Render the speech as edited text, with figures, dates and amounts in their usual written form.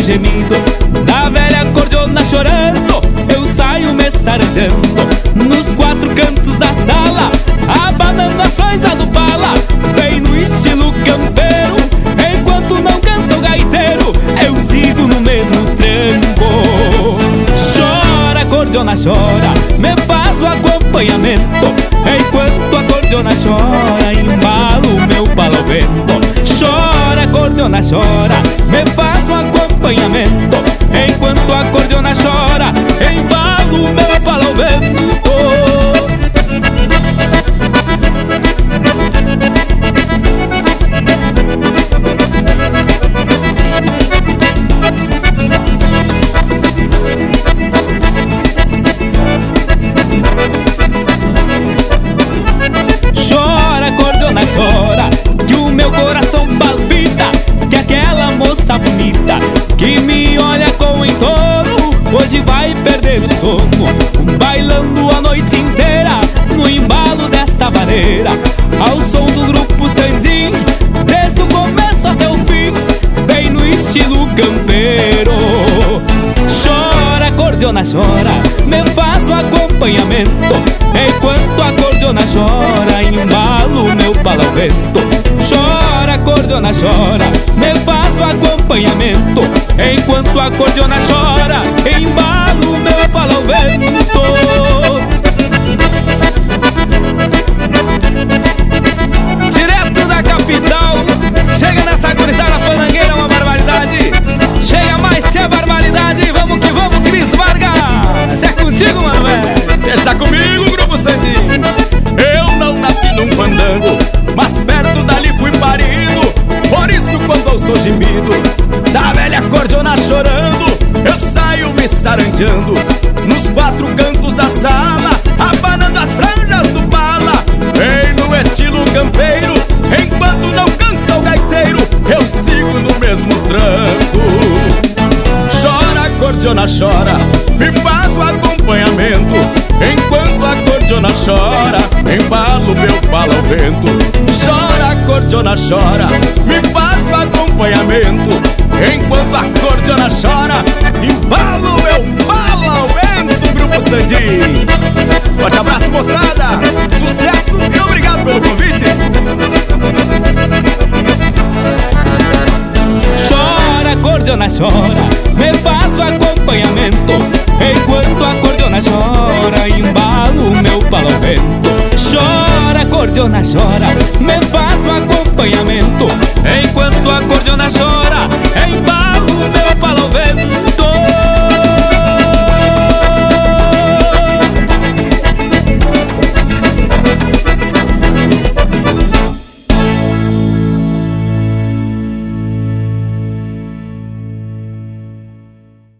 gemido da velha cordiona chorando, eu saio me sarandando nos quatro cantos da sala, abanando as franjas do pala, bem no estilo campeiro. Enquanto não cansa o gaiteiro, eu sigo no mesmo tranco. Chora, cordiona, chora, me faz o acompanhamento. Enquanto a cordiona chora, embalo meu pala ao vento. Chora, cordiona, chora, me faz o acompanhamento. Enquanto a cordiona chora, embalo meu pala ao vento. Chora, cordiona, chora, que o meu coração palpita, que aquela moça bonita que me olha com entorno hoje vai perder o sono, bailando a noite inteira no embalo desta vaneira, ao som do grupo Sandim, desde o começo até o fim, bem no estilo campeiro. Chora, cordiona, chora, me faz o acompanhamento. Enquanto a cordiona chora, embalo meu pala ao vento. Chora, cordiona, chora, me faz o acompanhamento. Enquanto a cordiona chora, embalo meu pala ao vento. Direto da capital, chega nessa gurizada fanangueira, uma barbaridade. Chega mais se é barbaridade, vamos que vamos, Cris Vargas. É contigo, mano, velho. Deixa comigo, Grupo Sandim. Eu não nasci num fandango, mas perto dali fui parido. Por isso quando eu sou gemido da velha cordiona chorando, eu saio me sarandeando nos quatro cantos da sala, abanando as franjas do pala, bem no estilo campeiro. Enquanto não cansa o gaiteiro, eu sigo no mesmo tranco. Chora, cordiona, chora, me faz o acompanhamento. Enquanto a cordiona chora, embalo meu pala ao vento. Chora, cordiona, chora, me faz o acompanhamento. Enquanto a cordiona chora, embalo meu pala ao vento. Grupo Sandim. Forte abraço, moçada, sucesso e obrigado pelo convite. Chora, cordiona, chora, me faz o acompanhamento. Enquanto a cordiona chora, embalo meu pala ao vento. Chora, cordiona, chora, me faz o acompanhamento. Enquanto a cordiona chora, embalo meu pala ao vento.